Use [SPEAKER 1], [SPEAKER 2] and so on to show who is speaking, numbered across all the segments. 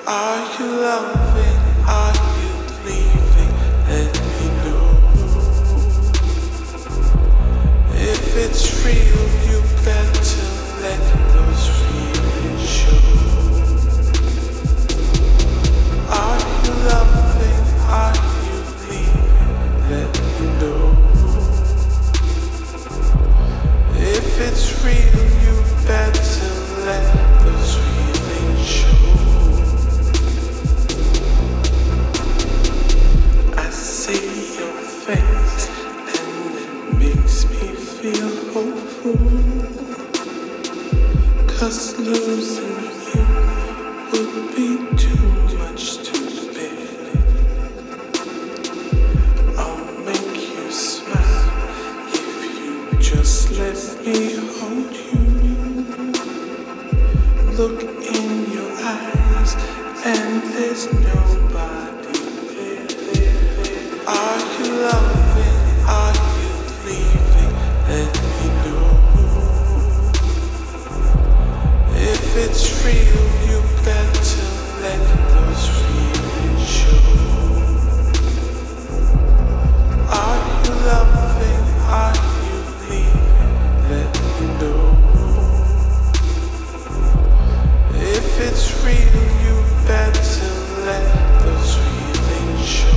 [SPEAKER 1] Are you loving? Are you leaving? Let me know. If it's real, you got to let those feelings show. Are you loving? Are you leaving? Let me know. If it's real, you got to let those feelings show. I see your face and it makes me feel hopeful. 'Cause losing you would be too much to bear. I'll make you smile if you just let me hold you. Look in your eyes and there's nobody there. Are you loving? Are you leaving? Let me know. If it's real, you got to let those feelings show. Are you loving? Are you leaving? Let me know. If it's real, you got to let those feelings show.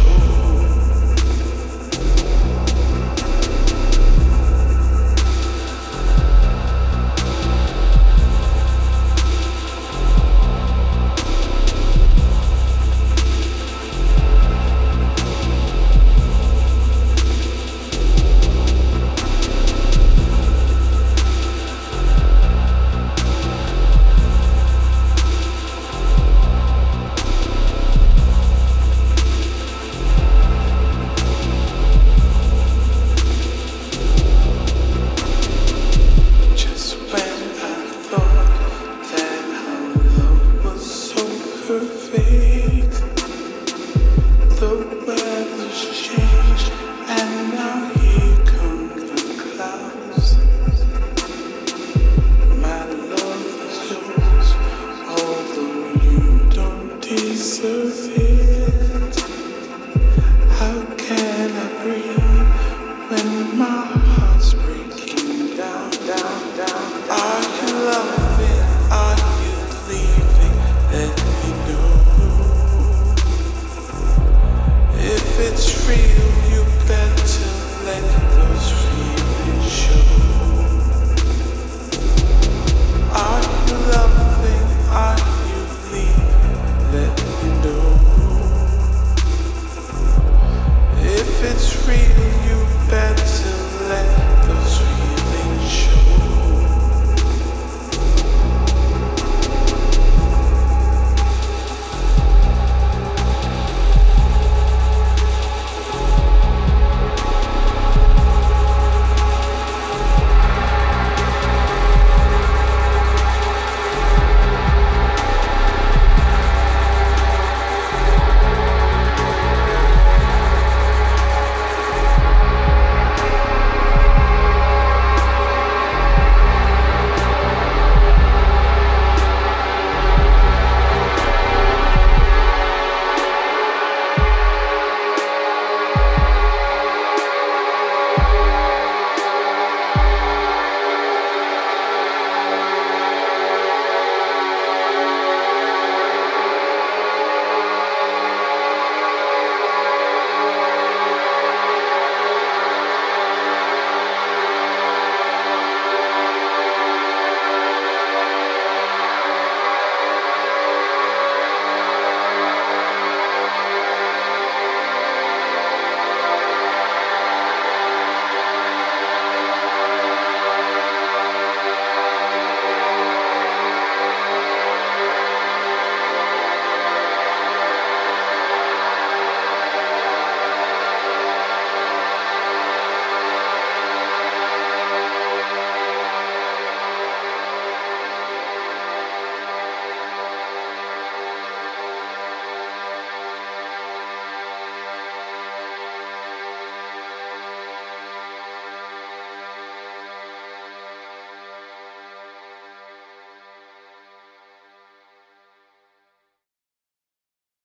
[SPEAKER 1] Just when I thought that our love was so perfect,